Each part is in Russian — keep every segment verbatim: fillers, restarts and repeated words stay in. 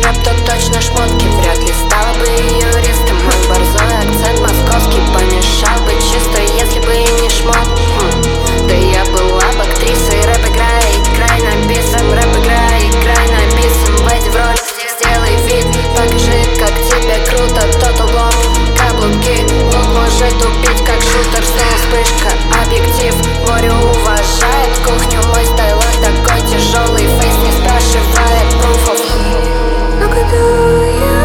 рэп, то точно шмотки. Вряд ли стала бы юристом. Мой борзой акцент московский помешал бы чисто, если бы и не шмот. хм. Да я была бы актрисой, рэп играй, играй на бисом. Рэп играй, играй на бисом. Войди в роль, сделай вид, покажи, как тебе круто. Тот улом, каблуки, лук может убить, как шутер. Снова вспышка, объектив, море уважает кухню. Мой стайлок такой тяжелый, фейс не спрашивает пруфов. Но когда я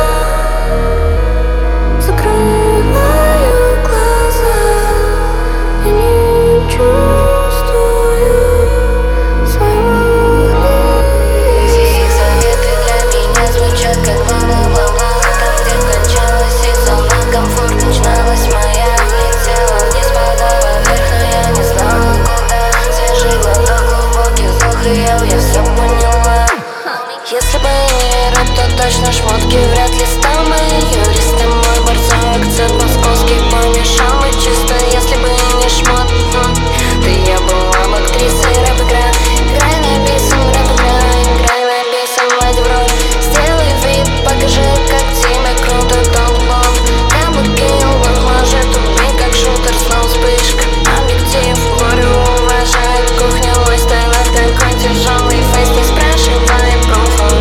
закрываю глаза, я не чувствую своего лица. Их советы для меня звучат как бла-бла-бла-бла. Там, где кончалась их зона комфорт, начиналась моя. Летела вниз, падала вверх, но я не знала куда. Свежий глоток, глубокий вдох, и я, я все поняла. Если бы не рэп, то точно шмотки. Вряд ли стал бы юристом. Мой борзой акцент московский помешал бы чисто, если бы не шмот. хм. Да я была бы актрисой, рэп играй, играй на бисом. Рэп играй, играй на бисом. Войди в роль, сделай вид, покажи, как тебе круто. Толбом, каблуки, лук может убить, как шутер. Снова вспышка, объектив, море уважает кухню. Мой стайлок такой тяжелый, фейс не спрашивай пруфов.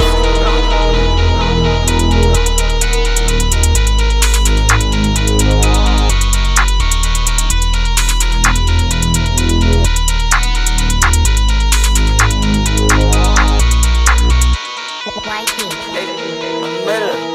White King.